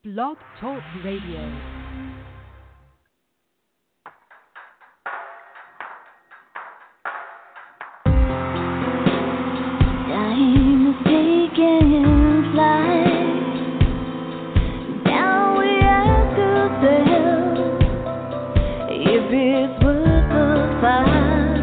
Blog Talk Radio. Time is taking flight. Now we ask ourselves if it's worth the fight.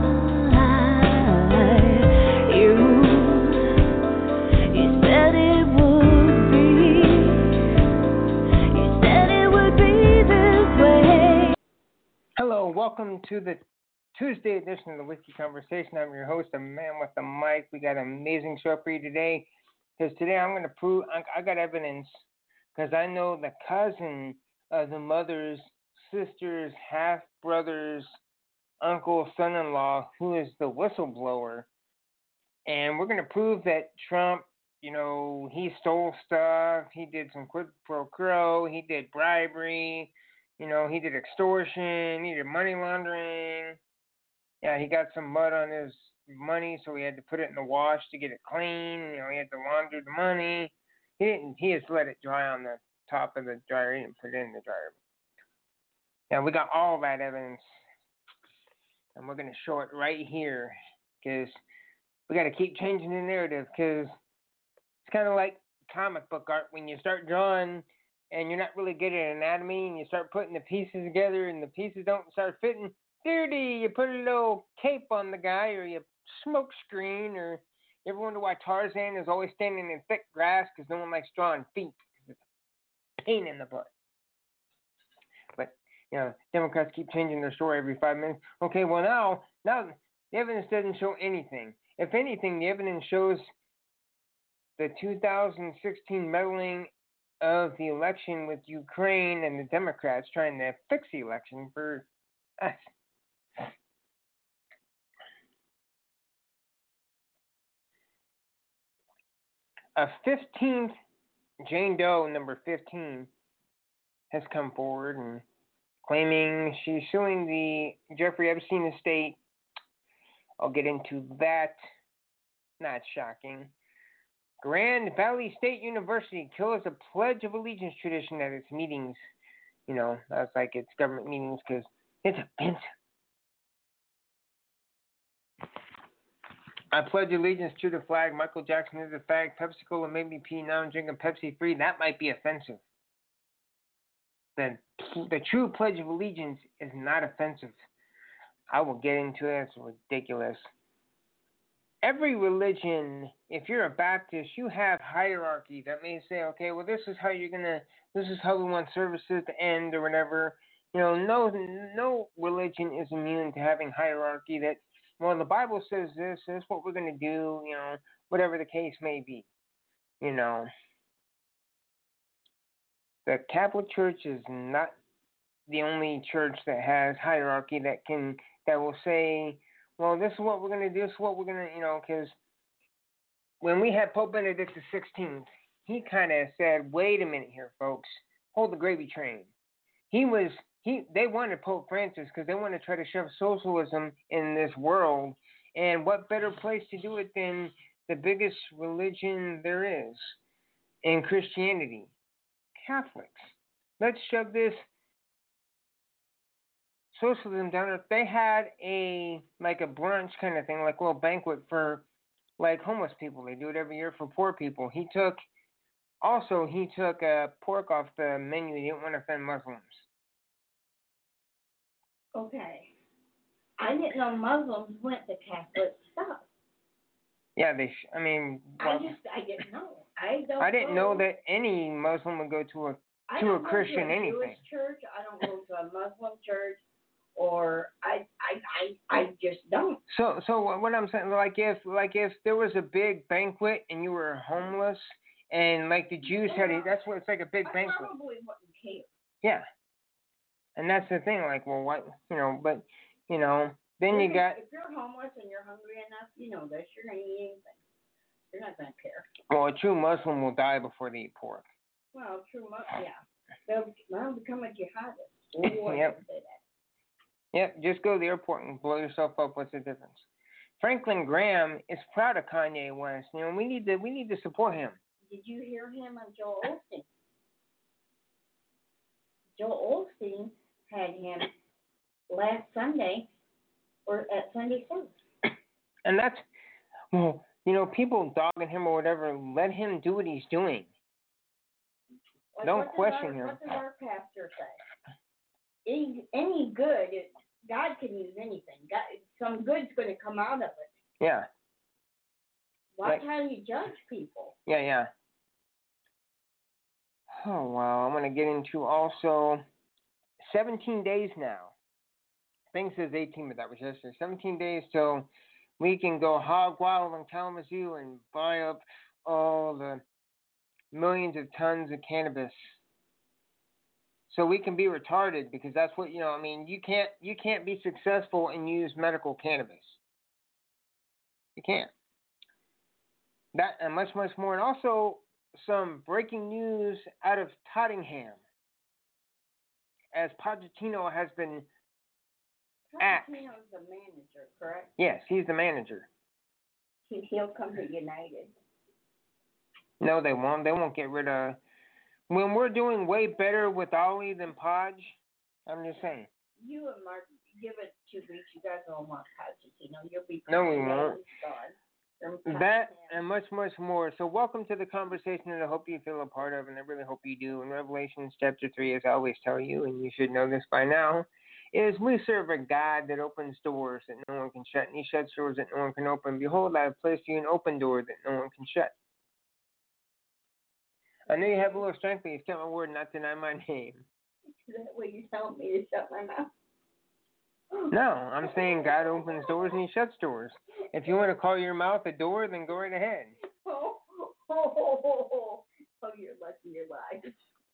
You said it would be. You said it would be this way. Hello, welcome to the Tuesday edition of the Whiskey Conversation. I'm your host, a man with a mic. We got an amazing show for you today. Because today I'm going to prove, I got evidence, because I know the cousin of the mother's sister's half-brother's uncle, son-in-law, who is the whistleblower. And we're going to prove that Trump, he stole stuff, he did some quid pro quo, he did bribery, he did extortion, he did money laundering. Yeah, he got some mud on his money, so he had to put it in the wash to get it clean. He had to launder the money. He just let it dry on the top of the dryer. He didn't put it in the dryer. Now, we got all that evidence, and we're going to show it right here, because we got to keep changing the narrative, because it's kind of like comic book art. When you start drawing and you're not really good at anatomy, and you start putting the pieces together, and the pieces don't start fitting, dirty, you put a little cape on the guy, or you smoke screen, or you ever wonder why Tarzan is always standing in thick grass? Because no one likes drawing feet. It's a pain in the butt. But, Democrats keep changing their story every 5 minutes. Okay, well now the evidence doesn't show anything. If anything, the evidence shows the 2016 meddling of the election with Ukraine and the Democrats trying to fix the election for us. A 15th, Jane Doe, number 15, has come forward and claiming she's suing the Jeffrey Epstein estate. I'll get into that. Not shocking. Grand Valley State University kills a Pledge of Allegiance tradition at its meetings. That's like its government meetings because it's offensive. I pledge allegiance to the flag. Michael Jackson is a fag. Pepsi-Cola made me pee. Now I'm drinking Pepsi-Free. That might be offensive. The true Pledge of Allegiance is not offensive. I will get into it. It's ridiculous. Every religion, if you're a Baptist, you have hierarchy that may say, okay, well, this is how we want services to end or whatever. No religion is immune to having hierarchy that, well, the Bible says this is what we're going to do, whatever the case may be. The Catholic Church is not the only church that has hierarchy that will say, well, this is what we're going to do, this is what we're going to, because when we had Pope Benedict XVI, he kind of said, wait a minute here, folks, hold the gravy train. They wanted Pope Francis because they want to try to shove socialism in this world, and what better place to do it than the biggest religion there is in Christianity, Catholics. Let's shove this socialism down. If they had a brunch kind of thing, like a little banquet for like homeless people, they do it every year for poor people. He took pork off the menu. He didn't want to offend Muslims. Okay. I didn't know Muslims went to Catholic stuff. Yeah, I didn't know. I didn't know that any Muslim would go to a Christian anything. Jewish church. I don't go to a Muslim church, or I just don't. So what I'm saying, like if there was a big banquet and you were homeless, and like the Jews had it, that's what it's like a big banquet. I probably wouldn't care. Yeah. And that's the thing, like, well, what, but, then you got... If you're homeless and you're hungry enough, that sure ain't anything. You're not going to care. Well, a true Muslim will die before they eat pork. Well, true Muslim, yeah. They'll become a jihadist. Oh, yep. Yep, just go to the airport and blow yourself up. What's the difference? Franklin Graham is proud of Kanye West. We need to support him. Did you hear him on Joel Osteen? Joel Osteen had him last Sunday or at Sunday service. And that's, well, people dogging him or whatever, let him do what he's doing. Like, Don't question him. What does our pastor say? Any good, God can use anything. God, some good's going to come out of it. Yeah. Watch how you judge people. Yeah. Oh, wow. I'm going to get into also 17 days now. I think it says 18, but that was yesterday. 17 days till we can go hog wild in Kalamazoo and buy up all the millions of tons of cannabis. So we can be retarded, because that's what, you can't be successful and use medical cannabis. You can't. That and much, much more. And also some breaking news out of Tottenham, as Pochettino has been axed. Pochettino's the manager, correct? Yes, he's the manager. He'll come to United. No, they won't. They won't get rid of. When we're doing way better with Ollie than Podge, I'm just saying. You and Mark, give it 2 weeks. You guys don't want Pochettino. You'll be. No, we won't. Gone. That and much, much more. So welcome to the conversation that I hope you feel a part of, and I really hope you do. In Revelation chapter 3, as I always tell you, and you should know this by now, is we serve a God that opens doors that no one can shut, and he shuts doors that no one can open. Behold, I have placed you an open door that no one can shut. I know you have a little strength, but you've kept my word not to deny my name. Is that what you're telling me to shut my mouth? No, I'm saying God opens doors and he shuts doors. If you want to call your mouth a door, then go right ahead. Oh, you're lucky you're alive.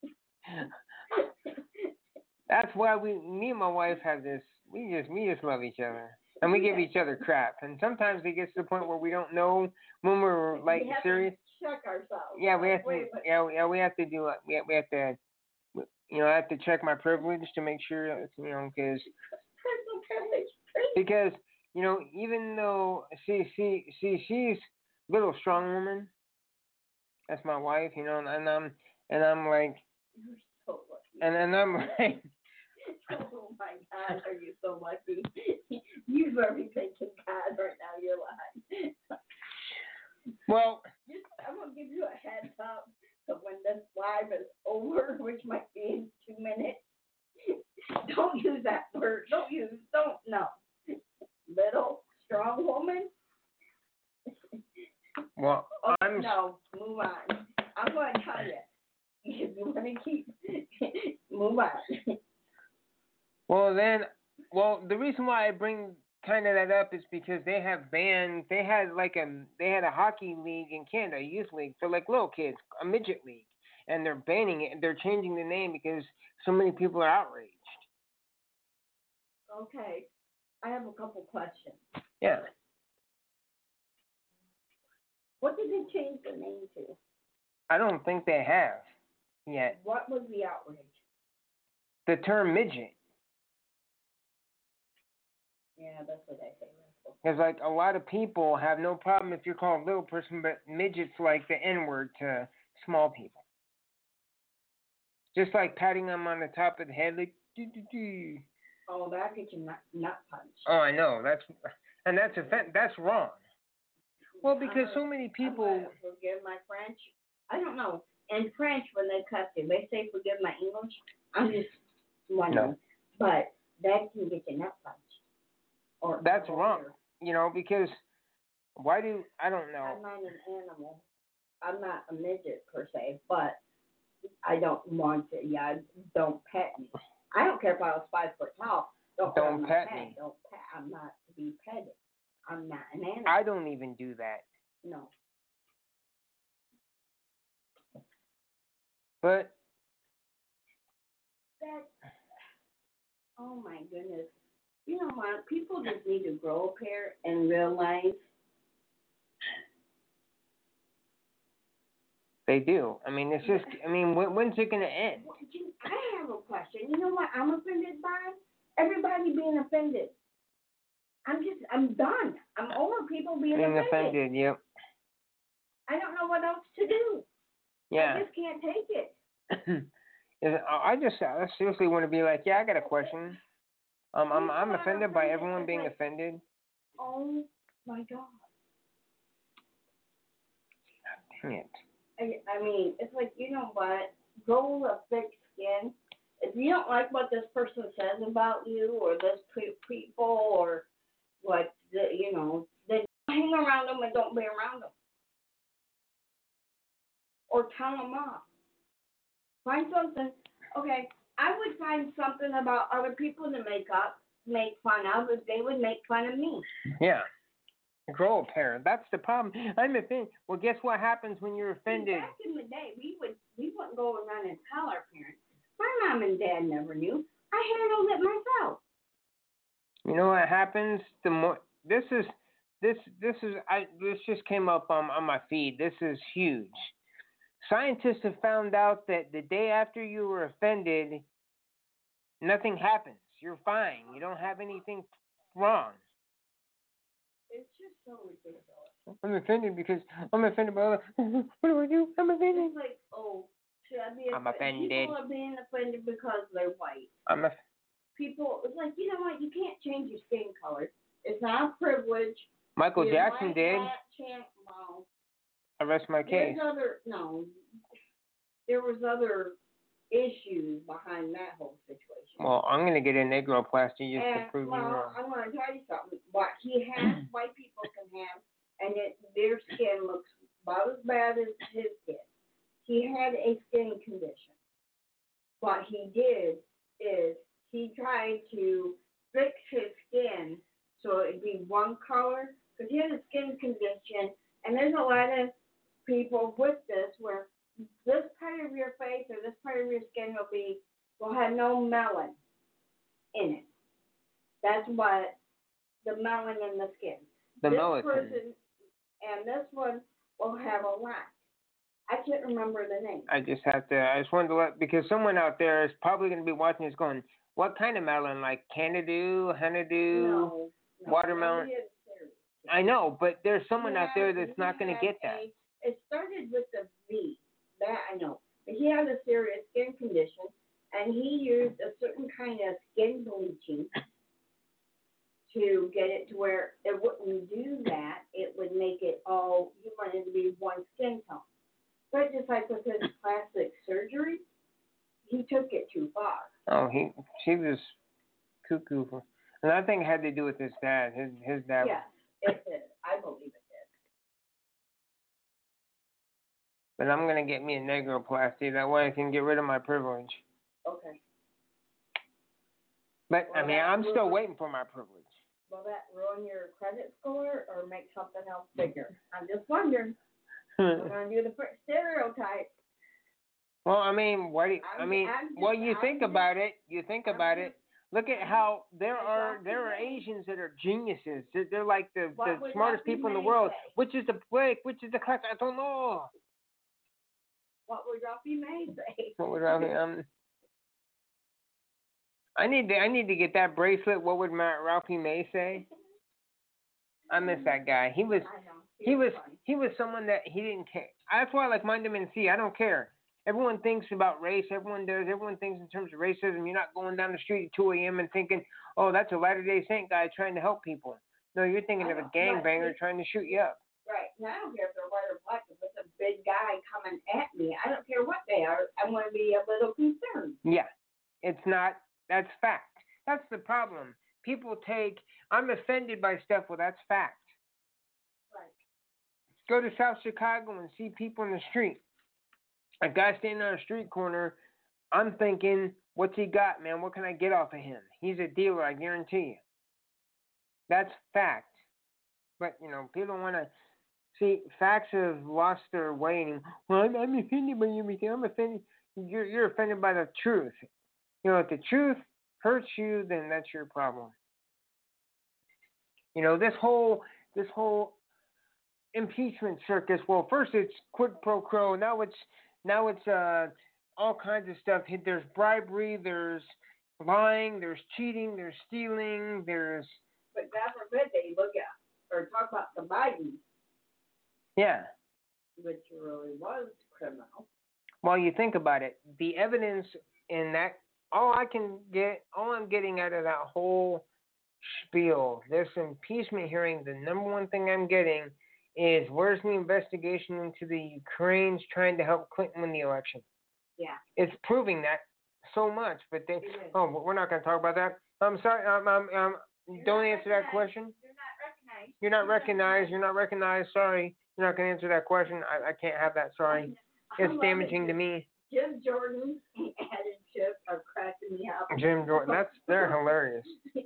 That's why me and my wife have this. We just love each other, and we give each other crap. And sometimes it gets to the point where we don't know when we're like we have serious. To check ourselves. Yeah, we have to. Wait. Yeah, we have to do. We have to. I have to check my privilege to make sure. Because. Personal privilege. Because even though she's little strong woman. That's my wife, and I'm like. You're so lucky. And I'm like. Oh my God, are you so lucky? You better be thanking God right now. You're lying. Well. I'm gonna give you a heads up. So when this live is over, which might be in 2 minutes, don't use that word. No. Little, strong woman. Well, No, move on. I'm going to tell you. If you want to keep, move on. The reason why I bring kind of that up is because they had a hockey league in Canada, a youth league for like little kids, a midget league, and they're banning it. They're changing the name because so many people are outraged. Okay, I have a couple questions. Yeah. What did they change the name to? I don't think they have yet. What was the outrage? The term midget. Yeah, that's what I say. Because like a lot of people have no problem if you're called a little person, but midget's like the N-word to small people. Just like patting them on the top of the head, like do. Oh, that gets you nut punch. Oh, I know. That's wrong. Well, because so many people. Forgive my French. I don't know. In French, when they cuss you, they say forgive my English. I'm just wondering. No. But that can get you nut punch. Or that's wrong. Because why do I don't know. I'm not an animal. I'm not a midget per se, but I don't want to. Yeah, don't pet me. I don't care if I was 5 foot tall. Don't pet me. Don't pet. I'm not to be petted. I'm not an animal. I don't even do that. No. But. Oh my goodness. You know what? People just need to grow up here and realize. They do. I mean, it's just. I mean, when's it gonna end? I have a question. You know what I'm offended by? Everybody being offended. I'm done. I'm over people being offended. Yep. I don't know what else to do. Yeah. I just can't take it. I seriously want to be like, yeah, I got a question. I'm You know, offended by I'm everyone it's being like, offended. oh my God. Dang it. I mean, it's like, you know what? Go with a thick skin. If you don't like what this person says about you or this people or what, then hang around them and don't be around them. Or tell them off. Find something. Okay, I would find something about other people to make fun of if they would make fun of me. Yeah. Grow a pair. That's the problem. I'm offended. Well, guess what happens when you're offended? Back in the day, we wouldn't go around and tell our parents. My mom and dad never knew. I handled it myself. You know what happens? The more this just came up on my feed. This is huge. Scientists have found out that the day after you were offended, nothing happens. You're fine. You don't have anything wrong. It's just so ridiculous. I'm offended because I'm offended by what do I do? I'm offended. It's like, oh, should I be I'm offended. People are being offended because they're white. People, it's like, you know what? You can't change your skin color. It's not a privilege. Michael Jackson did. Well, I rest my case. There was other issues behind that whole situation. Well, I'm going to get a negroplasty just to prove you wrong. I'm going to tell you something. What he has, white people can have, and their skin looks about as bad as his skin. He had a skin condition. What he did is he tried to fix his skin so it'd be one color, because he had a skin condition, and there's a lot of people with this where this part of your face or this part of your skin will have no melanin in it. That's what the melanin in the skin. The this melanin. person and this one will have a lot. I can't remember the name. I just wanted to let, because someone out there is probably going to be watching this going, what kind of melon? Like Canada, honeydew, no, watermelon? I know, but there's someone out there that's not going to get that. It started with a V. That I know. But he had a serious skin condition, and he used a certain kind of skin bleaching to get it to where it wouldn't do that. It would make it all, you wanted to be one skin tone. But just like with his plastic surgery, he took it too far. Oh, she was cuckoo. And I think it had to do with his dad. His dad. Yes, it did. I believe it did. But I'm going to get me a negroplasty. That way I can get rid of my privilege. Okay. But, I mean, I'm still waiting for my privilege. Will that ruin your credit score or make something else bigger? I'm just wondering. We're going to do the stereotype. Well, I mean, you think about it. Look at how there are Asians that are geniuses. They're like the smartest people in the world. Which is the class? I don't know. What would Ralphie May say? What would Ralphie? I need to get that bracelet. What would Ralphie May say? I miss that guy. He was someone that he didn't care. That's why I like Mind Him and See. I don't care. Everyone thinks about race. Everyone does. Everyone thinks in terms of racism. You're not going down the street at 2 a.m. and thinking, oh, that's a Latter-day Saint guy trying to help people. No, you're thinking of a gangbanger trying to shoot you up. Right. Now I don't care if they're white or black. If it's a big guy coming at me, I don't care what they are. I'm going to be a little concerned. Yeah. It's not. That's fact. That's the problem. People I'm offended by stuff. Well, that's fact. Right. Go to South Chicago and see people in the street. A guy standing on a street corner, I'm thinking, what's he got, man? What can I get off of him? He's a dealer, I guarantee you. That's fact. But, people don't want to see, facts have lost their way. And, well, I'm offended by everything. I'm offended. You're offended by the truth. If the truth hurts you, then that's your problem. This whole impeachment circus. Well, first it's quid pro quo. Now it's all kinds of stuff. There's bribery. There's lying. There's cheating. There's stealing. But God forbid they look at or talk about the Biden. Yeah. Which really was criminal. while you think about it, the evidence in that, all I'm getting out of that whole spiel, this impeachment hearing, the number one thing I'm getting is where's the investigation into the Ukrainians trying to help Clinton win the election? Yeah. It's proving that so much, but they, we're not going to talk about that. I'm sorry, don't answer that question. You're not recognized. You're not recognized. Sorry, you're not going to answer that question. I can't have that. Sorry, it's damaging to me. Jim Jordan and Adam Schiff are cracking me up. Jim Jordan, they're hilarious.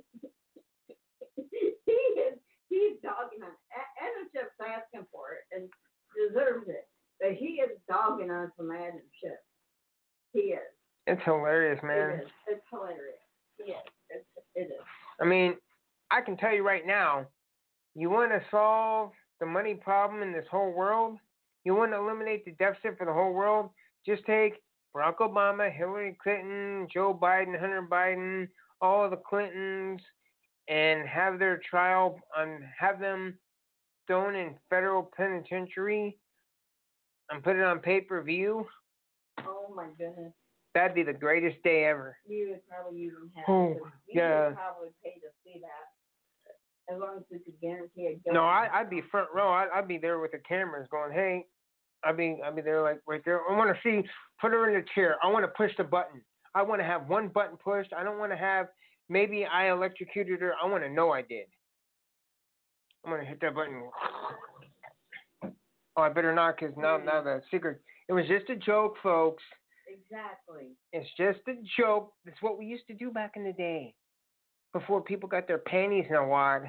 He's dogging on Adam Schiff's asking for it and deserves it, but he is dogging on some Adam Schiff. He is. It's hilarious, man. It is. It's hilarious. He is. It is. I mean, I can tell you right now, you want to solve the money problem in this whole world? You want to eliminate the deficit for the whole world? Just take Barack Obama, Hillary Clinton, Joe Biden, Hunter Biden, all of the Clintons, and have their trial have them thrown in federal penitentiary and put it on pay-per-view. Oh my goodness. That'd be the greatest day ever. You would probably even have would probably pay to see that. As long as we could guarantee it. No, I'd be front row. I'd be there with the cameras going, hey, I'd be there like right there. I want to see, put her in the chair. I want to push the button. I want to have one button pushed. I don't want to have, maybe I electrocuted her. I want to know I did. I'm going to hit that button. Oh, I better not, because now the secret. It was just a joke, folks. Exactly. It's just a joke. It's what we used to do back in the day, before people got their panties in a wad.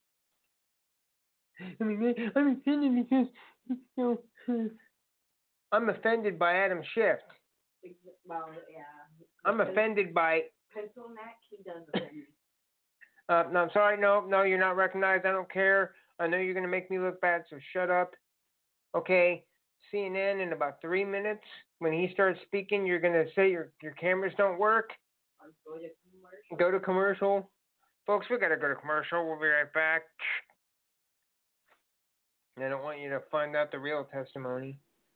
I mean, I'm offended because I'm offended by Adam Schiff. Well, yeah. I'm offended by Pencil neck. He does offend me. No, I'm sorry. No, you're not recognized. I don't care. I know you're gonna make me look bad, so shut up. Okay. CNN in about 3 minutes. When he starts speaking, you're gonna say your cameras don't work. Go to commercial. Folks, we gotta go to commercial. We'll be right back. I don't want you to find out the real testimony.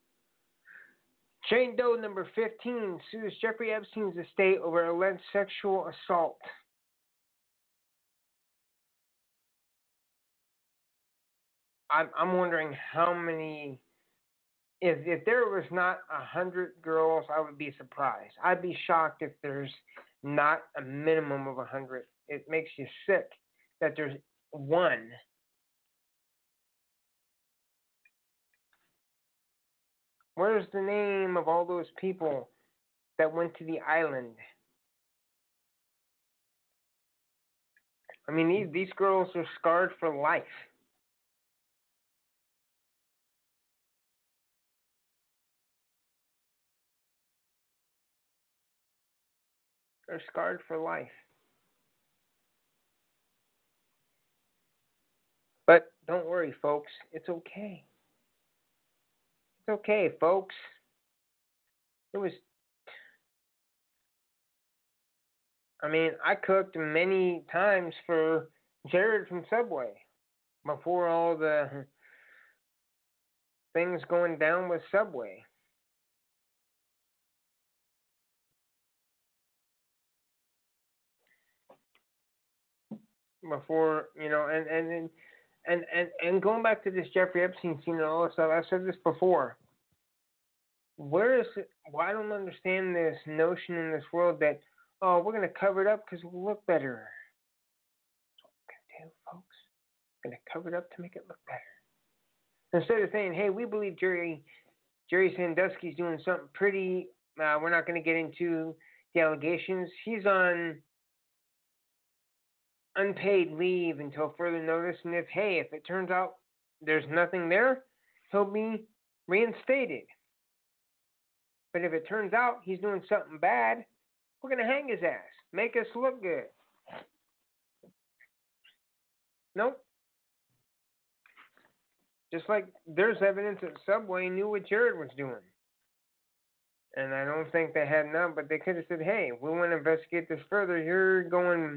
Jane Doe number 15 sues Jeffrey Epstein's estate over alleged sexual assault. I'm wondering how many. If there was not 100 girls, I would be surprised. I'd be shocked if there's not a minimum of 100. It makes you sick that there's one. Where's the name of all those people that went to the island? I mean, these girls are scarred for life. They're scarred for life. But don't worry, folks. It's okay. It's okay, folks. I cooked many times for Jared from Subway before all the things going down with Subway. Before, and going back to this Jeffrey Epstein scene and all this stuff, I've said this before. I don't understand this notion in this world that, oh, we're going to cover it up because we'll look better. That's what we're going to do, folks. We're going to cover it up to make it look better. Instead of saying, hey, we believe Jerry Sandusky's doing something pretty, we're not going to get into the allegations. He's on unpaid leave until further notice, and if it turns out there's nothing there, he'll be reinstated. But if it turns out he's doing something bad, we're going to hang his ass. Make us look good. Nope. Just like there's evidence that Subway knew what Jared was doing. And I don't think they had none, but they could have said, hey, we want to investigate this further. You're going,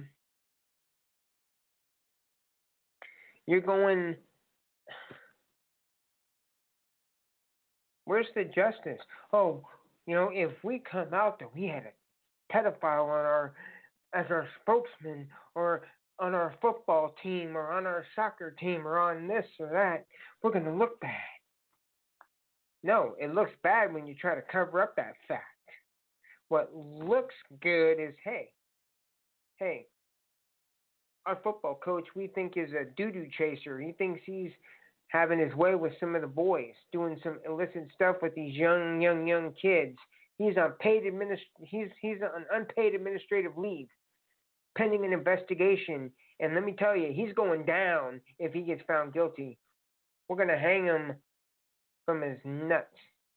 where's the justice? Oh, if we come out that we had a pedophile as our spokesman, or on our football team, or on our soccer team, or on this or that, we're going to look bad. No, it looks bad when you try to cover up that fact. What looks good is, hey, our football coach we think is a doo-doo chaser. He thinks he's having his way with some of the boys, doing some illicit stuff with these young kids. He's on he's on unpaid administrative leave, pending an investigation. And let me tell you, he's going down if he gets found guilty. We're gonna hang him from his nuts.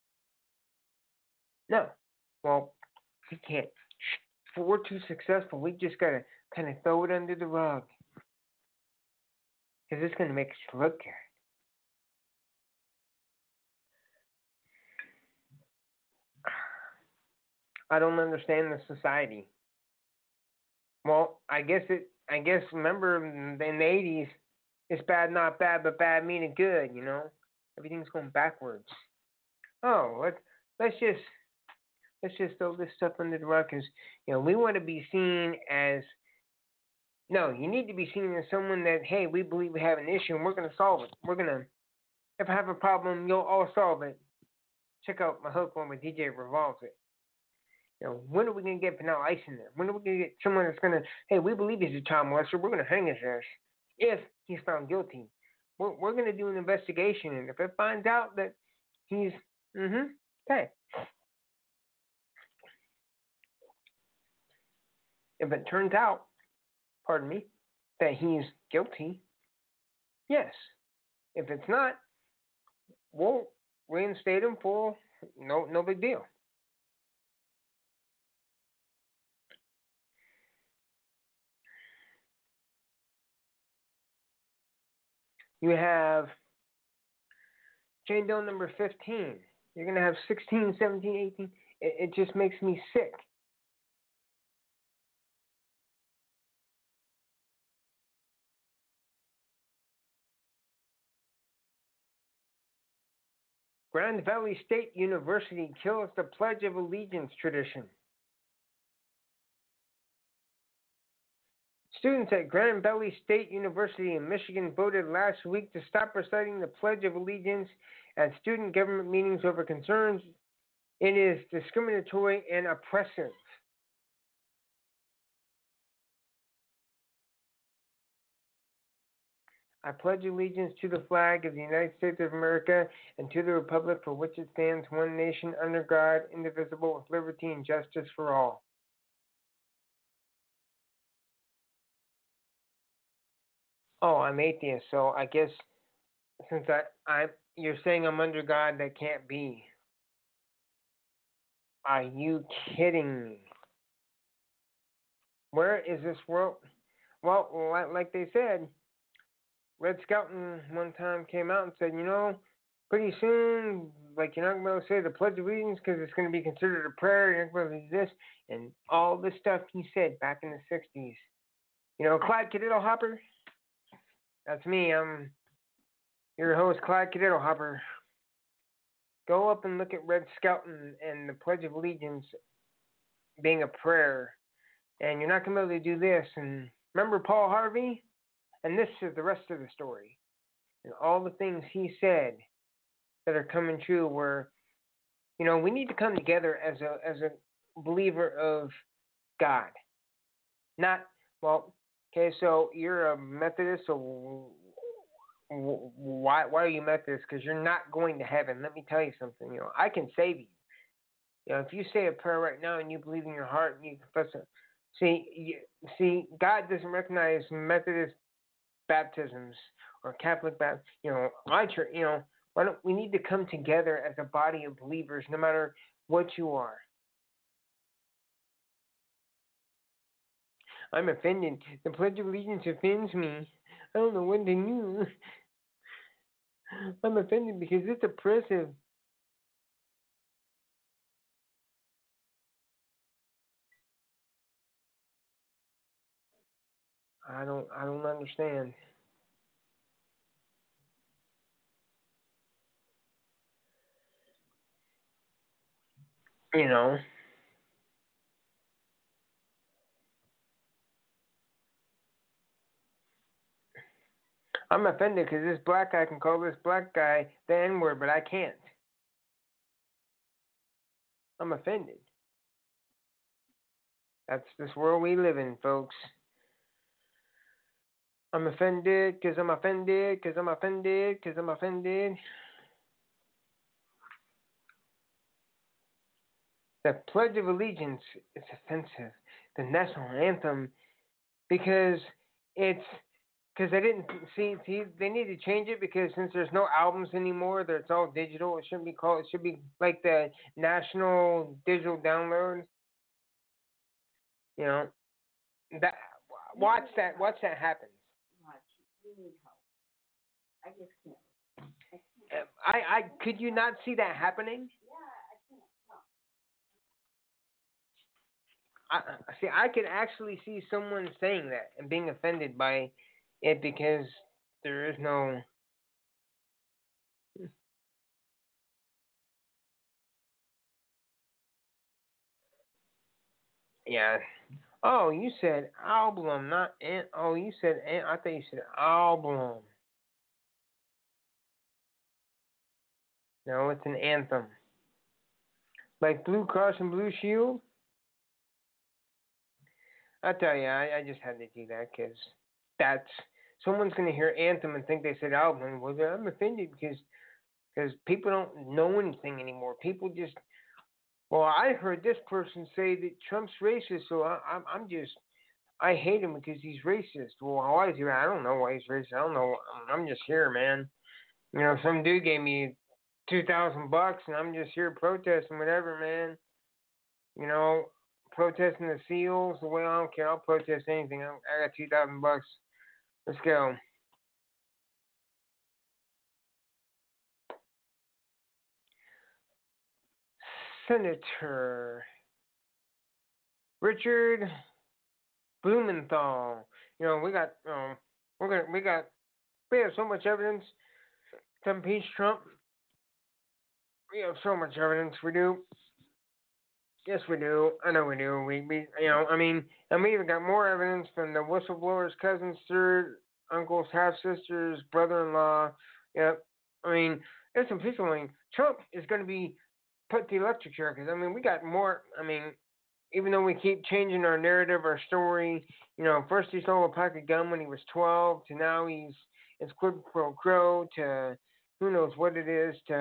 No, well, we can't. If we're too successful, we just gotta kind of throw it under the rug, because it's gonna make us look good. I don't understand the society. Well, I guess remember in the 80s, it's bad, not bad, but bad meaning good. Everything's going backwards. Oh, let's just throw this stuff under the rug, because we want to be seen as. No, you need to be seen as someone that, hey, we believe we have an issue and we're going to solve it. If I have a problem, you'll all solve it. Check out my hook one with DJ Revolves It. When are we going to get Vanilla Ice in there? When are we going to get someone that's going to, hey, we believe he's a child molester, we're going to hang his ass if he's found guilty. We're going to do an investigation, and if it finds out that he's, okay. If it turns out, that he's guilty, yes. If it's not, we'll reinstate him for no big deal. You have chain bill number 15. You're going to have 16, 17, 18. It just makes me sick. Grand Valley State University kills the Pledge of Allegiance tradition. Students at Grand Valley State University in Michigan voted last week to stop reciting the Pledge of Allegiance at student government meetings over concerns it is discriminatory and oppressive. I pledge allegiance to the flag of the United States of America and to the republic for which it stands, one nation, under God, indivisible, with liberty and justice for all. Oh, I'm atheist, so I guess since you're saying I'm under God, that can't be. Are you kidding me? Where is this world? Well, like they said, Red Skelton one time came out and said, pretty soon, like, you're not going to be able to say the Pledge of Allegiance because it's going to be considered a prayer, you're not going to be able to do this, and all the stuff he said back in the 60s. Clyde Cadetto Hopper? That's me. I'm your host, Clyde Cadetto Hopper. Go up and look at Red Skelton and the Pledge of Allegiance being a prayer, and you're not going to be able to do this. And remember Paul Harvey? And this is the rest of the story. And all the things he said that are coming true were, we need to come together as a believer of God. Not, well, okay, so you're a Methodist, so why are you Methodist? Because you're not going to heaven. Let me tell you something. I can save you. If you say a prayer right now and you believe in your heart and you confess it, see, God doesn't recognize Methodist baptisms or Catholic baptisms. My church. Why don't we need to come together as a body of believers, no matter what you are. I'm offended. The Pledge of Allegiance offends me. I don't know what to do. I'm offended because it's oppressive. I don't understand. You know, I'm offended because this black guy can call this black guy the N word, but I can't. I'm offended. That's this world we live in, folks. I'm offended because I'm offended because I'm offended because I'm offended. The Pledge of Allegiance is offensive. The national anthem, because it's because they didn't see they need to change it because since there's no albums anymore, that it's all digital. It shouldn't be called. It should be like the national digital download. You know that. Watch that happen. Watch. We need help. I just can't. I could you not see that happening? I could actually see someone saying that and being offended by it because there is no. Yeah. Oh, you said album, not an. Oh, you said an. I thought you said album. No, it's an anthem. Like Blue Cross and Blue Shield. I tell you, I just had to do that because that's someone's gonna hear anthem and think they said album. Well, I'm offended because people don't know anything anymore. People just well, I heard this person say that Trump's racist, so I'm just I hate him because he's racist. Well, why is he? I don't know why he's racist. I don't know. I'm just here, man. You know, some dude gave me $2,000 and I'm just here protesting whatever, man. You know, protesting the seals. The way I don't care. I'll protest anything. I got $2,000. Let's go. Senator Richard Blumenthal. You know, we have so much evidence to impeach Trump. We have so much evidence. We do. Yes, we do. I know we do. We I mean, and we even got more evidence from the whistleblower's cousin's third uncle's half sister's brother-in-law. Yep. I mean, there's some people. I mean, Trump is going to be put to the electric chair because I mean, we got more. I mean, even though we keep changing our narrative, our story, you know, first he stole a pack of gum when he was 12, to now it's quid pro quo, to who knows what it is, to,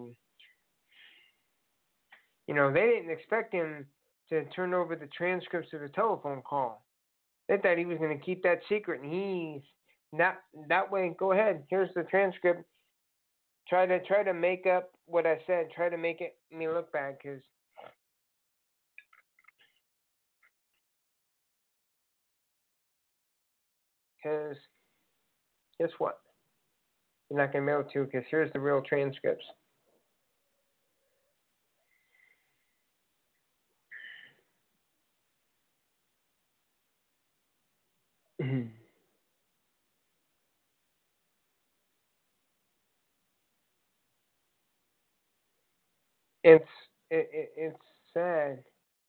you know, they didn't expect him to turn over the transcripts of the telephone call. They thought he was going to keep that secret, and he's not that way. Go ahead. Here's the transcript. Try to make up what I said. Try to make it me look bad, because guess what? You're not going to be able to because here's the real transcripts. it's it's sad.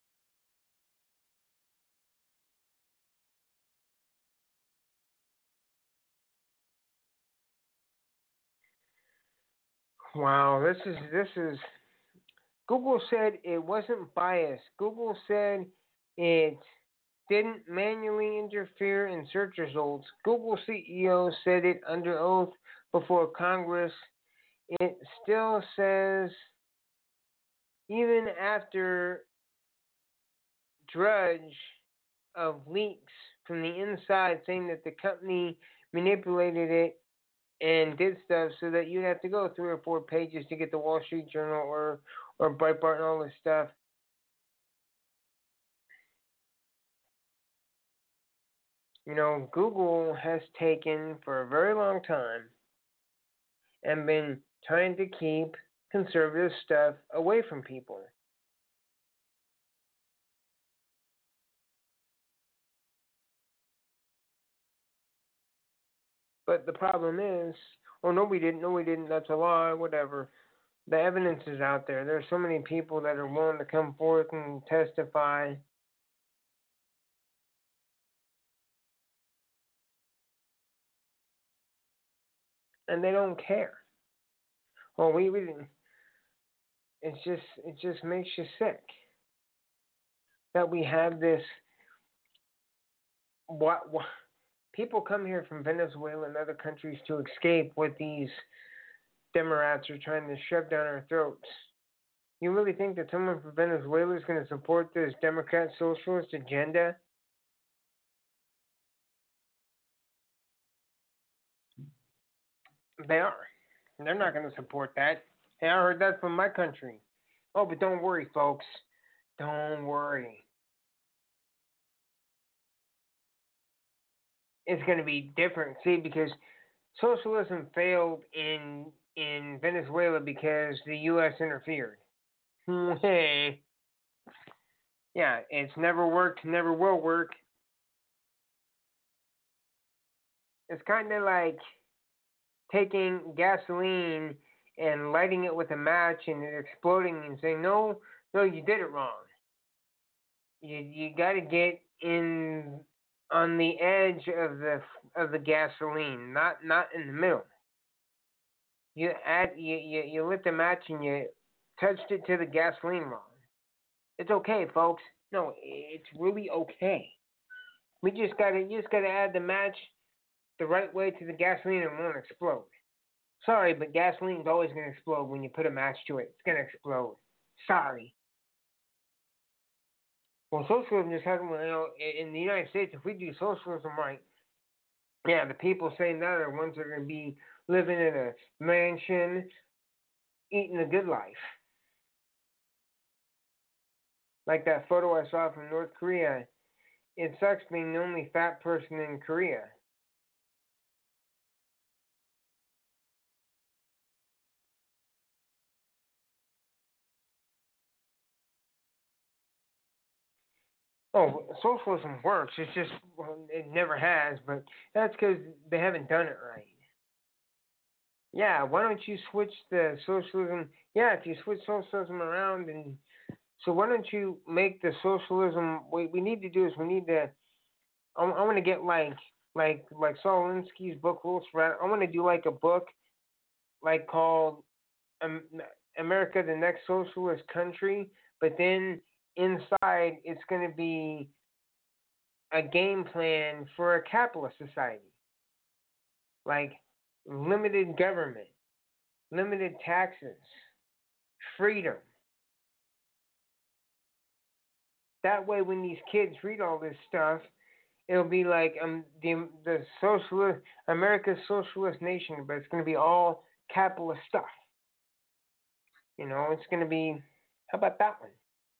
Wow, this is Google said it wasn't biased. Google said it didn't manually interfere in search results. Google CEO said it under oath before Congress. It still says even after drudge of leaks from the inside saying that the company manipulated it and did stuff so that you'd have to go 3 or 4 pages to get the Wall Street Journal or Breitbart and all this stuff. You know, Google has taken for a very long time and been trying to keep conservative stuff away from people. But the problem is, oh no, we didn't. No, we didn't. That's a lie. Whatever. The evidence is out there. There are so many people that are willing to come forth and testify. And they don't care. Well, we really, it just makes you sick that we have this. What people come here from Venezuela and other countries to escape what these Democrats are trying to shove down our throats. You really think that someone from Venezuela is going to support this Democrat socialist agenda? They are. They're not going to support that. Hey, I heard that from my country. Oh, but don't worry, folks. Don't worry. It's going to be different. See, because socialism failed in Venezuela because the U.S. interfered. Hey. Yeah, it's never worked, never will work. It's kind of like taking gasoline and lighting it with a match and it exploding and saying, no, you did it wrong. You got to get in on the edge of the gasoline, not in the middle. You lit the match and you touched it to the gasoline wrong. It's okay, folks. No, it's really okay. You just gotta add the match the right way to the gasoline and it won't explode. Sorry, but gasoline's always gonna explode when you put a match to it. It's gonna explode. Sorry. Well, socialism just hasn't. In the United States, if we do socialism right, yeah, the people saying that are the ones that are gonna be living in a mansion, eating a good life. Like that photo I saw from North Korea. It sucks being the only fat person in Korea. Oh, socialism works. It's just, it never has, but that's because they haven't done it right. Yeah, why don't you switch the socialism? Yeah, if you switch socialism around, and so why don't you make the socialism? What we need to do is we need to. I want to get like Saul Alinsky's book Rules for. I want to do like a book like called America, the Next Socialist Country, but then inside it's going to be a game plan for a capitalist society, like limited government, limited taxes, freedom. That way, when these kids read all this stuff, it'll be like the socialist America's socialist nation, but it's going to be all capitalist stuff. It's going to be. How about that one?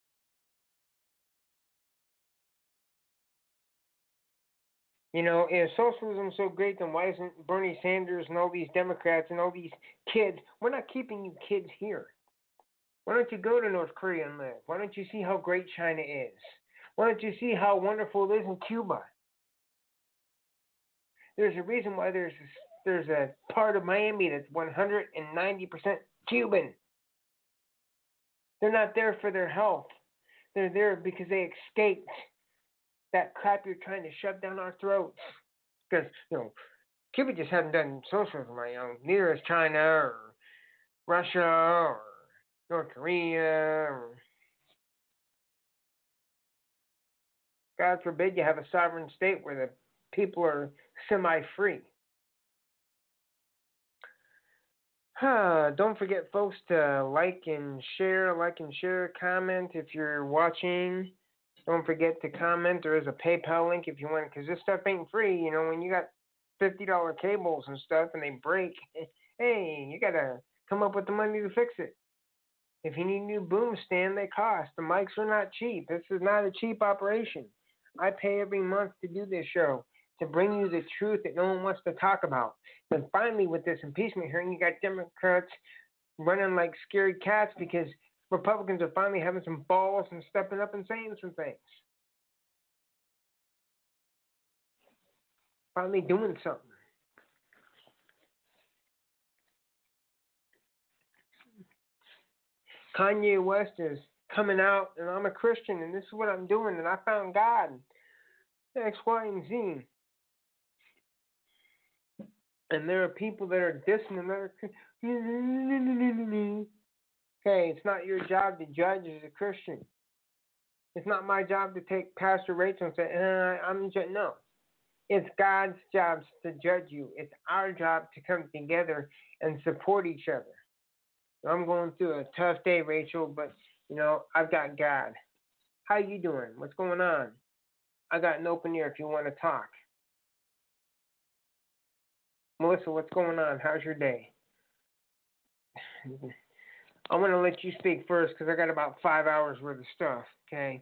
If socialism's so great, then why isn't Bernie Sanders and all these Democrats and all these kids? We're not keeping you kids here. Why don't you go to North Korea and live? Why don't you see how great China is? Why don't you see how wonderful it is in Cuba? There's a reason why there's a part of Miami that's 190% Cuban. They're not there for their health. They're there because they escaped that crap you're trying to shove down our throats. Because, Cuba just hasn't done socialism right. Neither has China or Russia or North Korea or God forbid you have a sovereign state where the people are semi-free. Don't forget, folks, to like and share, comment if you're watching. Don't forget to comment. There is a PayPal link if you want, because this stuff ain't free. When you got $50 cables and stuff and they break, hey, you got to come up with the money to fix it. If you need a new boom stand, they cost. The mics are not cheap. This is not a cheap operation. I pay every month to do this show, to bring you the truth that no one wants to talk about. And finally, with this impeachment hearing, you got Democrats running like scared cats because Republicans are finally having some balls and stepping up and saying some things. Finally doing something. Kanye West is coming out, and I'm a Christian, and this is what I'm doing, and I found God, X, Y, and Z. And there are people that are dissing him. Okay, it's not your job to judge as a Christian. It's not my job to take Pastor Rachel and say, no. It's God's job to judge you. It's our job to come together and support each other. I'm going through a tough day, Rachel, but, I've got God. How you doing? What's going on? I got an open ear if you want to talk. Melissa, what's going on? How's your day? I want to let you speak first because I got about 5 hours worth of stuff, okay?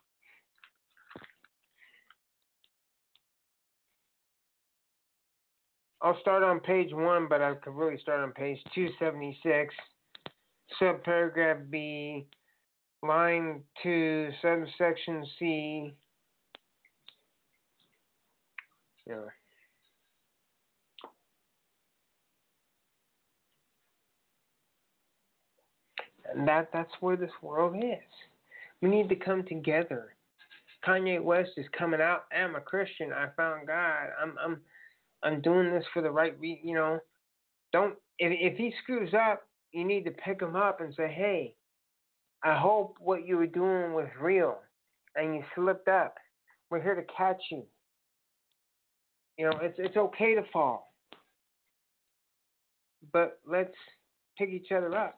I'll start on page 1, but I could really start on page 276, subparagraph B, line 2, subsection C. Yeah. And that's where this world is. We need to come together. Kanye West is coming out. I'm a Christian. I found God. I'm doing this for the right reason. Don't if he screws up, you need to pick him up and say, hey, I hope what you were doing was real, and you slipped up. We're here to catch you. It's okay to fall, but let's pick each other up.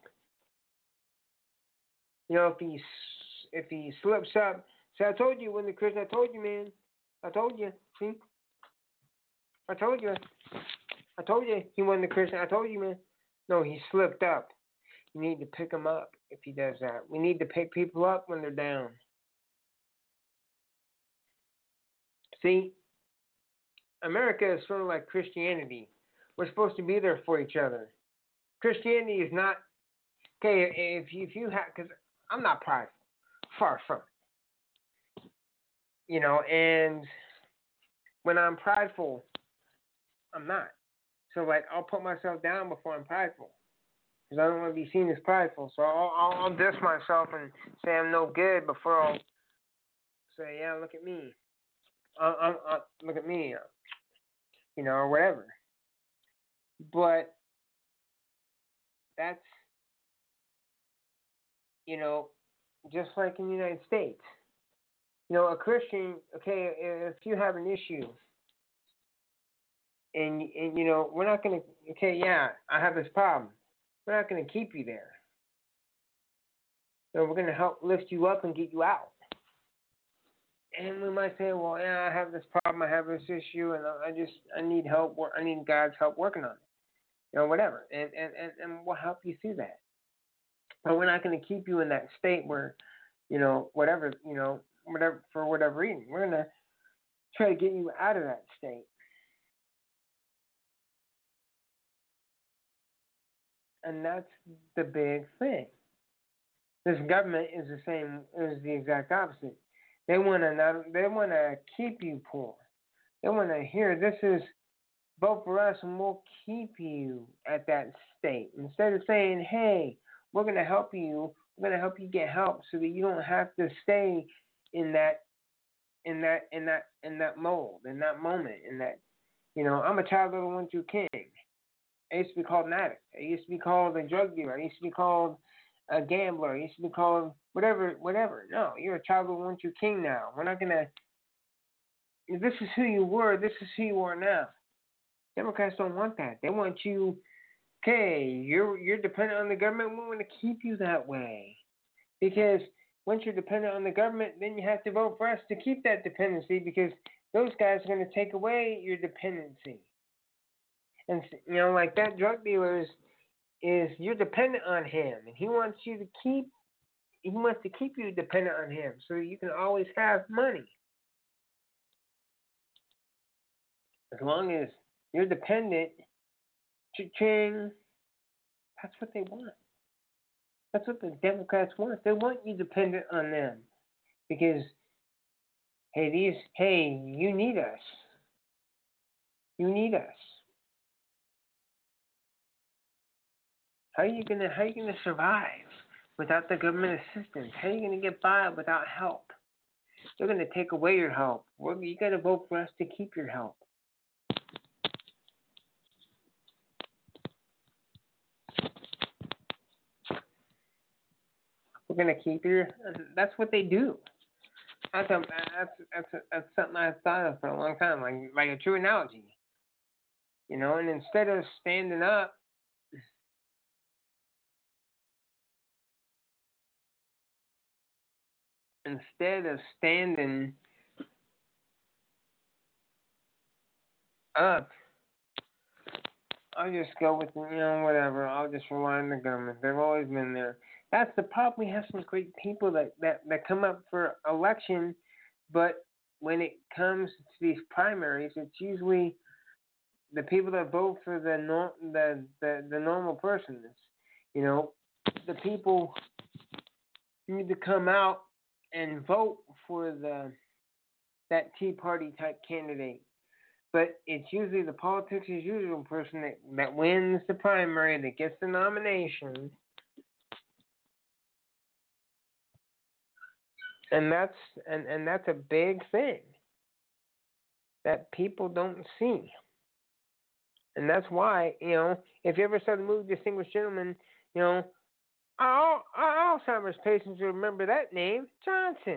If he slips up, say, I told you when the Christian, I told you, man. I told you. See? I told you he wasn't the Christian. I told you, man. No, he slipped up. You need to pick him up if he does that. We need to pick people up when they're down. See, America is sort of like Christianity. We're supposed to be there for each other. Christianity is not, okay, if you have, because I'm not prideful. Far from it. And when I'm prideful, I'm not. So, I'll put myself down before I'm prideful. Because I don't want to be seen as prideful. So, I'll diss myself and say I'm no good before I'll say, yeah, look at me. Look at me. Or whatever. But that's, just like in the United States. A Christian, okay, if you have an issue, and we're not going to, okay, yeah, I have this problem. We're not going to keep you there. We're going to help lift you up and get you out. And we might say, well, yeah, I have this problem, I have this issue, and I need help, I need God's help working on it. Whatever. And we'll help you through that. But we're not going to keep you in that state where, whatever, for whatever reason. We're going to try to get you out of that state. And that's the big thing. This government is the exact opposite. They want to keep you poor. They want to hear this is vote for us and we'll keep you at that state. Instead of saying, hey, we're going to help you. We're going to help you get help so that you don't have to stay in that mold, in that moment, in that, I'm a child of the 1-2 king. I used to be called an addict. I used to be called a drug dealer. I used to be called a gambler. I used to be called whatever. No, you're a child of the 1-2 king now. We're not going to, this is who you were. This is who you are now. Democrats don't want that. They want you, okay, you're dependent on the government. We want to keep you that way. Because once you're dependent on the government, then you have to vote for us to keep that dependency because those guys are going to take away your dependency. And, like that drug dealer is you're dependent on him. And he wants to keep you dependent on him so that you can always have money. As long as you're dependent, cha-ching, that's what they want. That's what the Democrats want. They want you dependent on them. Because, you need us. You need us. How are you gonna survive without the government assistance? How are you going to get by without help? They're going to take away your help. Well, you got to vote for us to keep your help. We're going to keep your. That's what they do. That's something I've thought of for a long time, like a true analogy. You know, and instead of standing up, up, I'll just go with, whatever. I'll just rely on the government. They've always been there. That's the problem. We have some great people that come up for election, but when it comes to these primaries, it's usually the people that vote for the normal persons. You know, the people need to come out and vote for that Tea Party type candidate. But it's usually the politics as usual person that wins the primary, that gets the nomination. And that's a big thing that people don't see. And that's why, if you ever saw the movie Distinguished Gentleman, our Alzheimer's patients will remember that name, Johnson.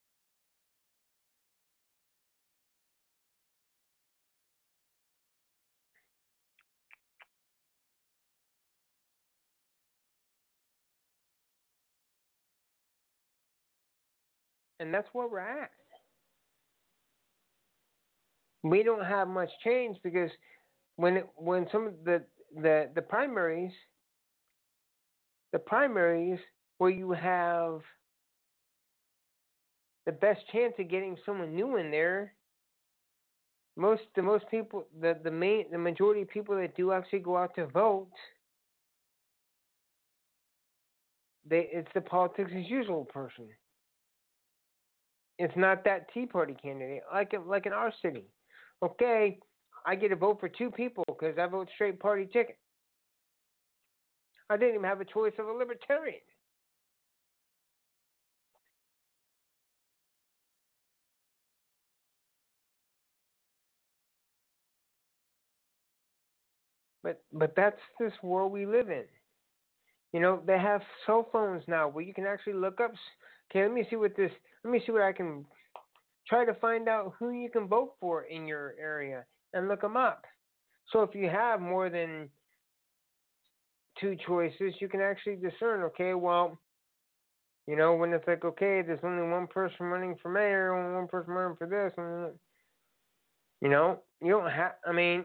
And that's where we're at. We don't have much change because when some of the primaries where you have the best chance of getting someone new in there, the most people, the majority of people that do actually go out to vote, it's the politics as usual person. It's not that Tea Party candidate like in our city. Okay, I get to vote for two people because I vote straight party ticket. I didn't even have a choice of a libertarian. But that's this world we live in. They have cell phones now where you can actually look up. Okay, let me see what I can try to find out who you can vote for in your area and look them up. So if you have more than two choices, you can actually discern, okay, well, when it's like, okay, there's only one person running for mayor, only one person running for this, you don't have,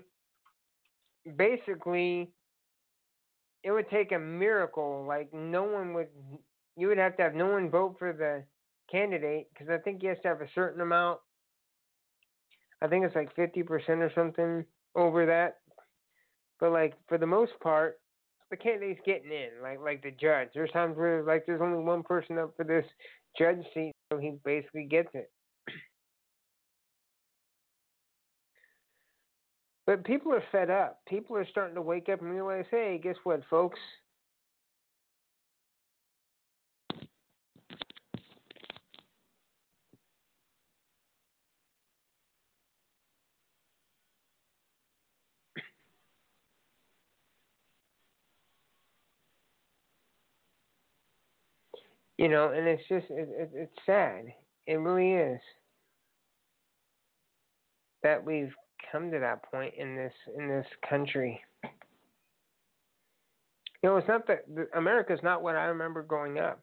basically, it would take a miracle, like you would have to have no one vote for the candidate, because I think you have to have a certain amount, I think it's like 50% or something over that, but like, for the most part, the candidate's getting in, like the judge. There's times where there's only one person up for this judge seat, so he basically gets it. But people are fed up. People are starting to wake up and realize, hey, guess what, folks? And it's just, it's sad. It really is. That we've come to that point in this country. It's not that America's not what I remember growing up.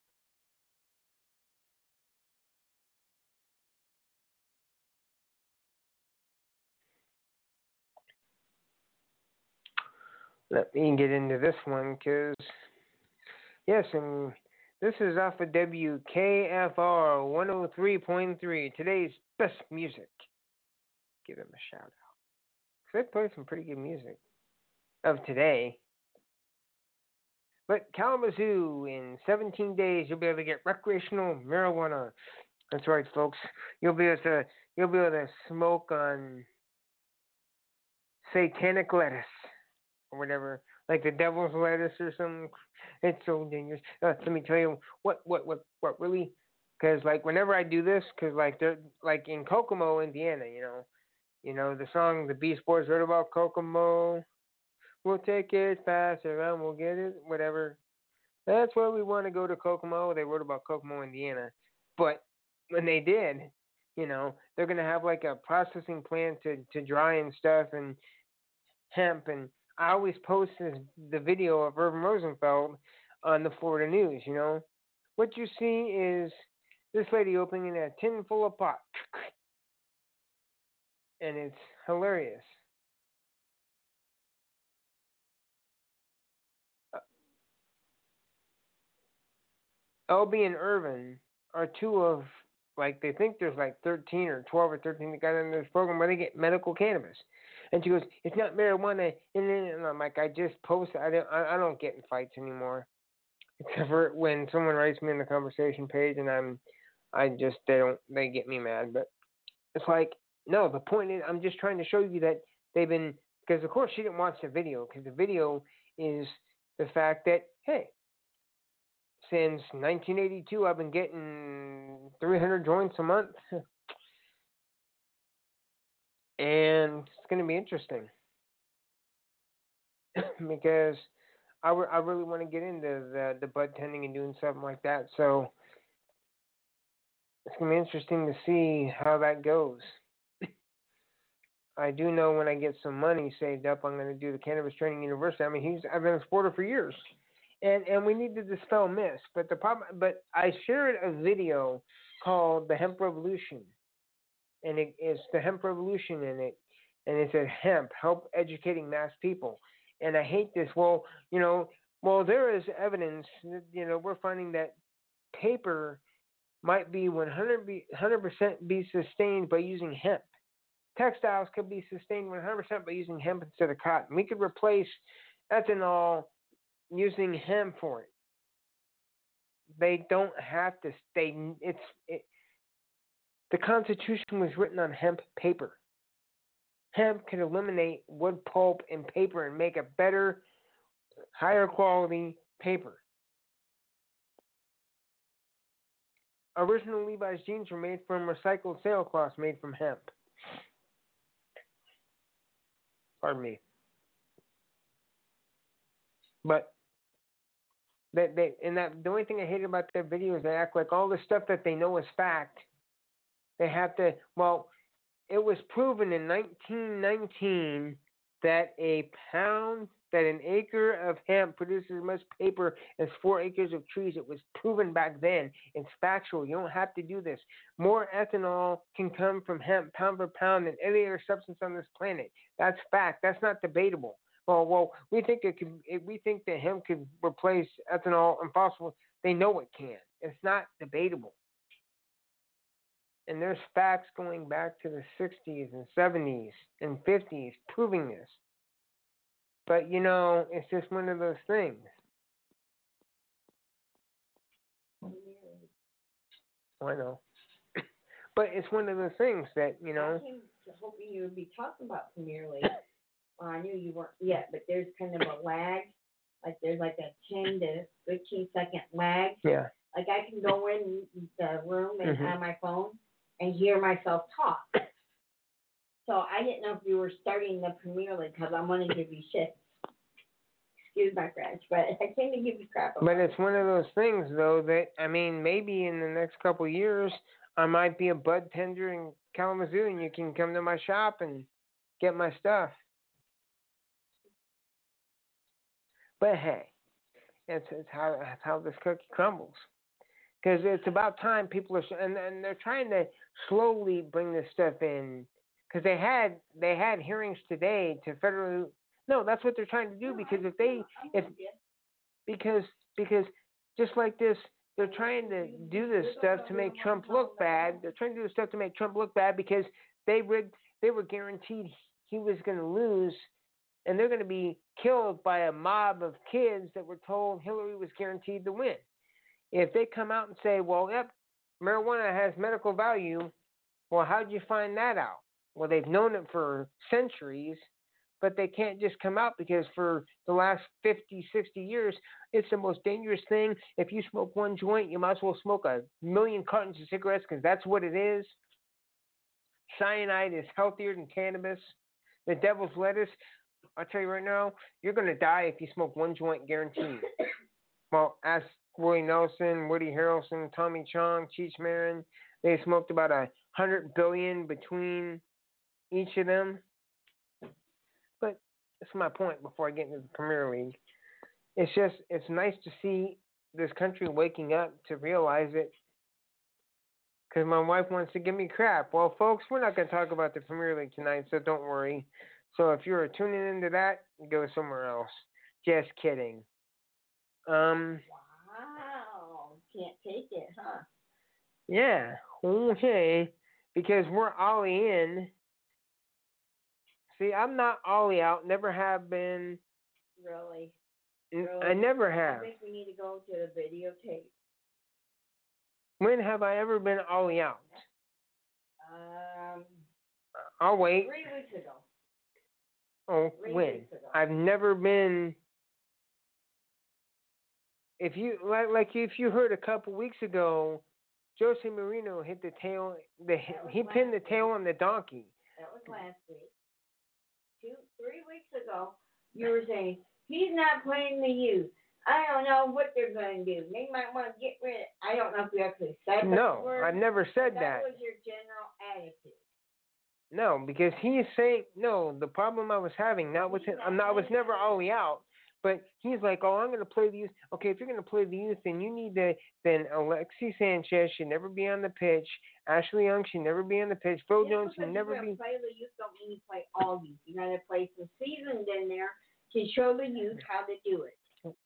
Let me get into this one because, yes, and this is off of WKFR 103.3, today's best music. Give them a shout out. Because they play some pretty good music of today. But Kalamazoo, in 17 days, you'll be able to get recreational marijuana. That's right, folks. You'll be able to smoke on satanic lettuce or like the devil's lettuce or something. It's so dangerous. Let me tell you what really, because like whenever I do this, because like they're like in Kokomo, Indiana, the song the Beast Boys wrote about Kokomo. We'll take it faster and we'll get it, whatever. That's where we want to go to Kokomo. They wrote about Kokomo, Indiana, but when they did, they're gonna have like a processing plant to dry and stuff and hemp. And I always post the video of Irvin Rosenfeld on the Florida News. What you see is this lady opening a tin full of pot, and it's hilarious. LB and Irvin are two of, like, they think there's like 13 or 12 or 13 that got in this program where they get medical cannabis. And she goes, it's not marijuana. And I'm like, I just posted. I don't get in fights anymore, except for when someone writes me in the conversation page, and they get me mad. But it's like, no, the point is, I'm just trying to show you that they've been, because of course she didn't watch the video, because the video is the fact that, hey, since 1982, I've been getting 300 joints a month. And it's going to be interesting. Because I really want to get into the bud tending and doing something like that. So it's going to be interesting to see how that goes. I do know when I get some money saved up, I'm going to do the Cannabis Training University. I mean, I've been a supporter for years. And we need to dispel myths. But but I shared a video called The Hemp Revolution, and it's the Hemp Revolution in it, and it says hemp, help educating mass people. And I hate this. Well, there is evidence that, we're finding that paper might be 100% be sustained by using hemp. Textiles could be sustained 100% by using hemp instead of cotton. We could replace ethanol using hemp for it. They don't have to stay. The Constitution was written on hemp paper. Hemp can eliminate wood pulp and paper and make a better, higher quality paper. Original Levi's jeans were made from recycled sailcloths made from hemp. Pardon me. But the only thing I hate about their videos, they act like all the stuff that they know is fact. They have to. Well, it was proven in 1919 that an acre of hemp produces as much paper as 4 acres of trees. It was proven back then. It's factual. You don't have to do this. More ethanol can come from hemp pound for pound than any other substance on this planet. That's fact. That's not debatable. Well, we think we think that hemp could replace ethanol and fossil. They know it can. It's not debatable. And there's facts going back to the 60s and 70s and 50s proving this. But, it's just one of those things. I know. But it's one of those things that, I came hoping you would be talking about Premier League. Well, I knew you weren't yet, but there's kind of a lag. Like there's like a 10 to 15 second lag. Yeah. Like I can go in the room and on my phone and hear myself talk. So I didn't know if you were starting the Premier League because I'm going to give you shit. Excuse my French, but I came to give you crap. But it's one of those things, though, that, maybe in the next couple of years, I might be a bud tender in Kalamazoo and you can come to my shop and get my stuff. But hey, it's how this cookie crumbles. Because it's about time people are, and they're trying to slowly bring this stuff in. Because they had hearings today to federally. No, that's what they're trying to do. Because because just like this, they're trying to do this stuff to make Trump look bad. They're trying to do this stuff to make Trump look bad because they were guaranteed he was going to lose. And they're going to be killed by a mob of kids that were told Hillary was guaranteed to win. If they come out and say, well, yep, marijuana has medical value, well, how'd you find that out? Well, they've known it for centuries. but they can't just come out because for the last 50, 60 years, it's the most dangerous thing. If you smoke one joint, you might as well smoke a million cartons of cigarettes because that's what it is. Cyanide is healthier than cannabis. The devil's lettuce, I'll tell you right now, you're going to die if you smoke one joint, guaranteed. Well, ask Willie Nelson, Woody Harrelson, Tommy Chong, Cheech Marin. They smoked about 100 billion between each of them. But that's my point before I get into the Premier League. It's nice to see this country waking up to realize it. Because my wife wants to give me crap. Well, folks, we're not going to talk about the Premier League tonight, so don't worry. So if you're tuning into that, go somewhere else. Just kidding. Wow. Can't take it, huh? Yeah. Okay. Because we're Ollie in. See, I'm not Ollie out. Never have been. Really? I never have. I think we need to go to the videotape. When have I ever been Ollie out? Um, I'll wait. 3 weeks ago. Oh, 3 when? weeks ago. I've never been. If you heard a couple weeks ago, Jose Mourinho hit the tail. He pinned the tail on the donkey. That was last week. 3 weeks ago, you were saying he's not playing the youth. I don't know what they're going to do. They might want to get rid of. I don't know if you actually said that. No, word, I've never said that. That was your general attitude. No, because he is saying no. The problem I was having, not with him, I was never Ollie out. But he's like, oh, I'm going to play the youth. Okay, if you're going to play the youth, then you need to. Then Alexi Sanchez should never be on the pitch. Ashley Young should never be on the pitch. Phil Jones should never be. Play the youth don't mean you play all youth. You got to play some seasoned in there to show the youth how to do it.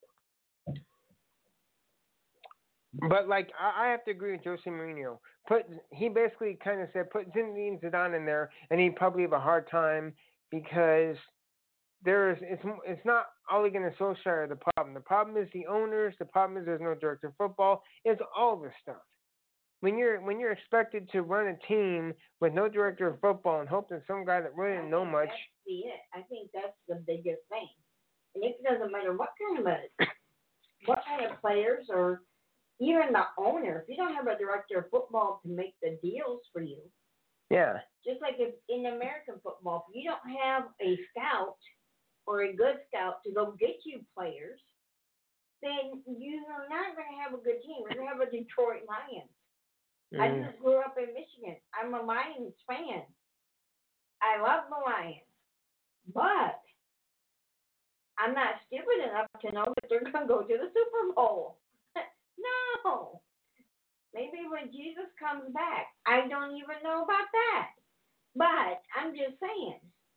But like I have to agree with Jose Mourinho. He basically kind of said put Zinedine Zidane in there, and he'd probably have a hard time because it's not Ole Gunnar Solskjaer the problem. The problem is the owners. The problem is there's no director of football. It's all this stuff. When you're expected to run a team with no director of football and hope that some guy that really didn't know much. I think that's the biggest thing. And it doesn't matter what kind of players or even the owner, if you don't have a director of football to make the deals for you. Yeah. Just like if in American football, if you don't have a scout or a good scout to go get you players, then you're not going to have a good team. You're going to have a Detroit Lions. I just grew up in Michigan. I'm a Lions fan. I love the Lions. But I'm not stupid enough to know that they're going to go to the Super Bowl. No. Maybe when Jesus comes back. I don't even know about that. But I'm just saying.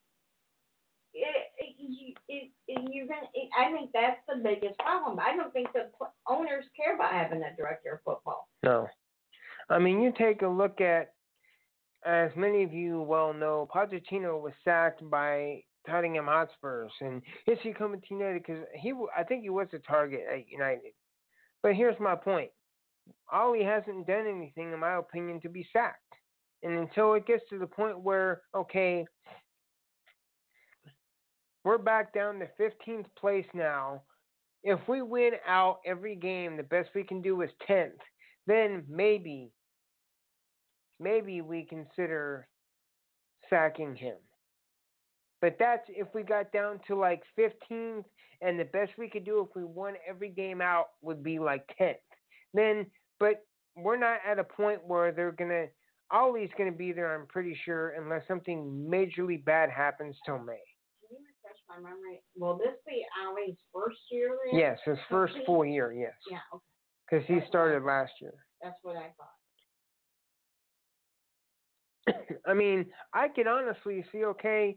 I think that's the biggest problem. I don't think the owners care about having a director of football. No. I mean, you take a look at, as many of you well know, Pochettino was sacked by Tottenham Hotspurs, and is he coming to United? Because I think he was a target at United. But here's my point. Ollie hasn't done anything, in my opinion, to be sacked. And until it gets to the point where, okay, we're back down to 15th place now. If we win out every game, the best we can do is 10th. Then maybe we consider sacking him. But that's if we got down to like 15th, and the best we could do if we won every game out would be like 10th. But we're not at a point where Ollie's gonna be there, I'm pretty sure, unless something majorly bad happens till May. Can you refresh my memory? Will this be Ollie's first year? Yes, his first full year, yes. Yeah, okay. Because he started last year. That's what I thought. I mean, I could honestly see, okay,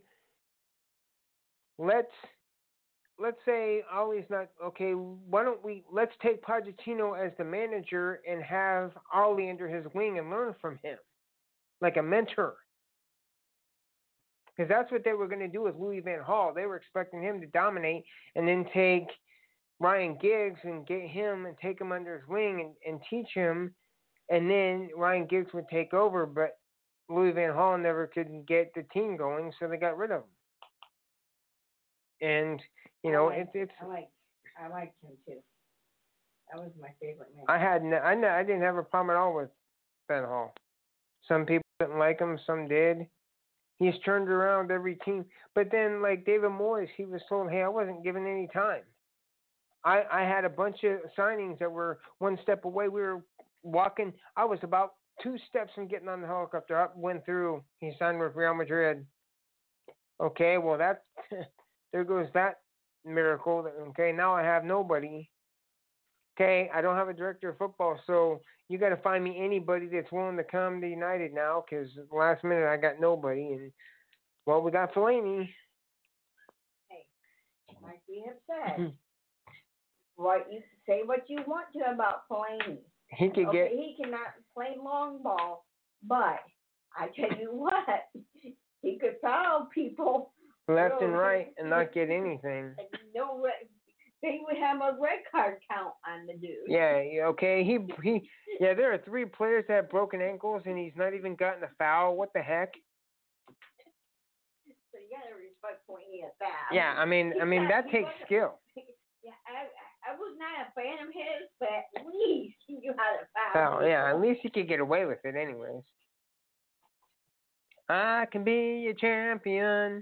let's say Ollie's not, okay, let's take Pochettino as the manager and have Ollie under his wing and learn from him, like a mentor. Because that's what they were going to do with Louis Van Gaal. They were expecting him to dominate and then take Ryan Giggs and get him and take him under his wing and teach him, and then Ryan Giggs would take over, but Louis Van Gaal never could get the team going, so they got rid of him. And you I know, liked- it's. I liked him too. That was my favorite man. I didn't have a problem at all with Ben Hall. Some people didn't like him, some did. He's turned around every team. But then, like David Moyes, he was told, hey, I wasn't given any time. I had a bunch of signings that were one step away. We were walking. I was about 2 steps from getting on the helicopter. Up, went through. He signed with Real Madrid. Okay, well, that there goes that miracle. Okay, now I have nobody. Okay, I don't have a director of football, so you got to find me anybody that's willing to come to United now, because last minute I got nobody, and well, we got Fellaini. Hey, like we have said, what you say what you want to about Fellaini. He could get. He cannot play long ball, but I tell you what, he could foul people Left and right and not get anything. No, they would have a red card count on the dude. Yeah, okay. Yeah, there are 3 players that have broken ankles and he's not even gotten a foul. What the heck? So you gotta respect Fellaini at that. Yeah, I mean that takes skill. Yeah, I was not a fan of his, but at least he knew how to foul. Oh, yeah, at least he could get away with it anyways. I can be a champion.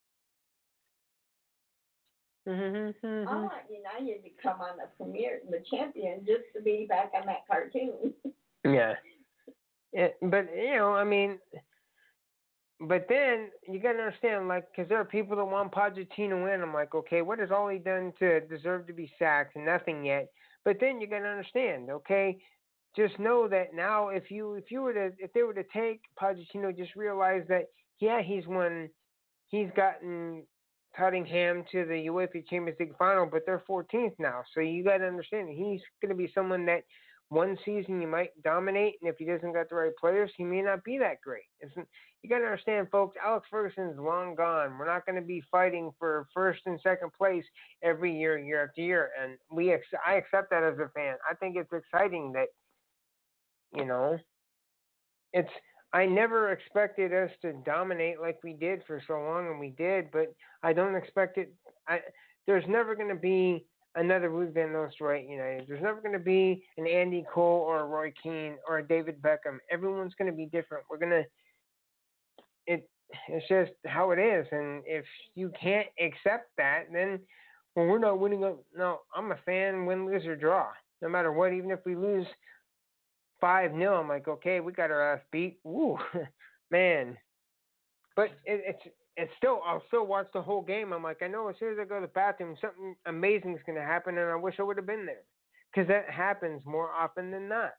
I want United to come on the champion, just to be back on that cartoon. Yeah. But, you know, I mean, but then you got to understand, like, because there are people that want Pochettino in. I'm like, okay, what has all he done to deserve to be sacked? Nothing yet. But then you got to understand, okay, just know that now if they were to take Pochettino, just realize that, yeah, he's gotten Tottenham to the UEFA Champions League final, but they're 14th now. So you got to understand he's going to be someone that one season you might dominate, and if he doesn't got the right players, he may not be that great. You got to understand, folks, Alex Ferguson's long gone. We're not going to be fighting for first and second place every year after year, and I accept that as a fan. I think it's exciting that, you know, I never expected us to dominate like we did for so long, and we did, but I don't expect it. There's never going to be another Ruud Van Nistelrooy at United. There's never going to be an Andy Cole or a Roy Keane or a David Beckham. Everyone's going to be different. It's just how it is, and if you can't accept that, then, well, we're not winning. No, I'm a fan, win, lose, or draw. No matter what, even if we lose 5-0, I'm like, okay, we got our ass beat. Woo, man. But it's still, I'll still watch the whole game. I'm like, I know as soon as I go to the bathroom, something amazing is going to happen, and I wish I would have been there. Because that happens more often than not.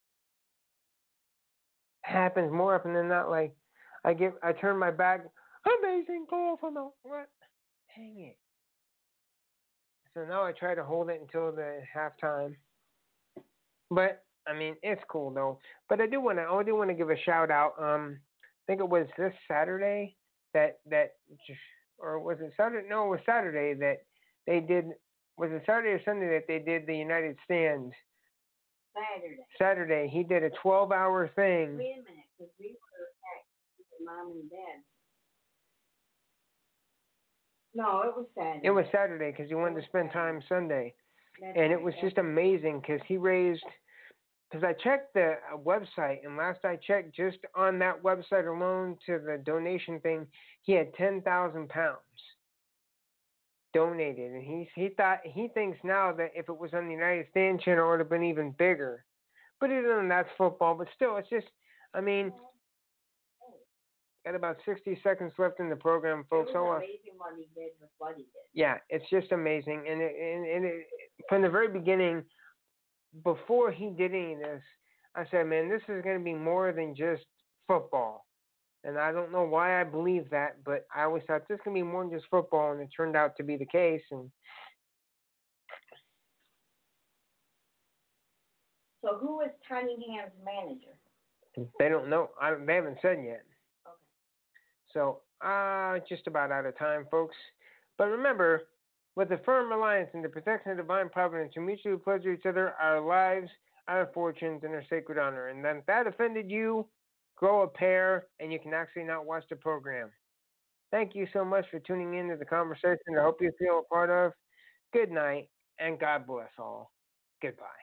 Happens more often than not. Like, I turn my back, amazing goal from the, what? Dang it. So now I try to hold it until the halftime. But I mean, it's cool though. But I do want to give a shout out. I think it was this Saturday or was it Saturday? No, it was Saturday that they did. Was it Saturday or Sunday that they did the United Stand? Saturday. He did a 12-hour thing. Wait a minute, because we were at Mom and Dad. No, it was Saturday. It was Saturday because he wanted to spend time Sunday. And it was just amazing because he raised. Because I checked the website, and last I checked, just on that website alone to the donation thing, he had 10,000 pounds donated, and he thinks now that if it was on the United Stand channel, it would have been even bigger. But that's football. But still, it's just, I mean, got about 60 seconds left in the program, folks. It was amazing what he did with what he did. Yeah, it's just amazing, and it, from the very beginning. Before he did any of this, I said, man, this is going to be more than just football. And I don't know why I believe that, but I always thought this is going to be more than just football, and it turned out to be the case. And so who is Tottenham's manager? They don't know. They haven't said yet. Okay. So, just about out of time, folks. But remember, with a firm reliance in the protection of divine providence, we mutually pledge to each other our lives, our fortunes, and our sacred honor. And then if that offended you, grow a pair, and you can actually not watch the program. Thank you so much for tuning in to the conversation. I hope you feel a part of. Good night, and God bless all. Goodbye.